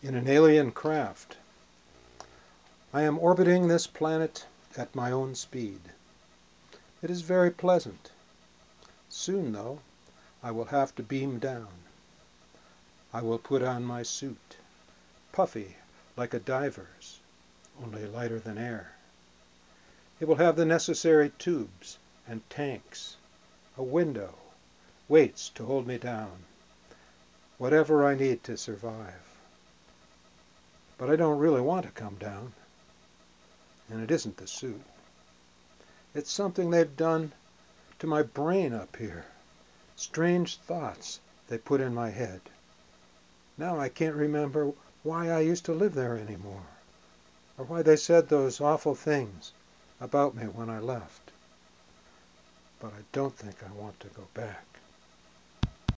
in an alien craft. I am orbiting this planet at my own speed. It is very pleasant. Soon, though, I will have to beam down. I will put on my suit, puffy like a diver's, only lighter than air. It will have the necessary tubes and tanks, a window, weights to hold me down, whatever I need to survive. But I don't really want to come down. And it isn't the suit. It's something they've done to my brain up here. Strange thoughts they put in my head. Now I can't remember why I used to live there anymore, or why they said those awful things about me when I left. But I don't think I want to go back.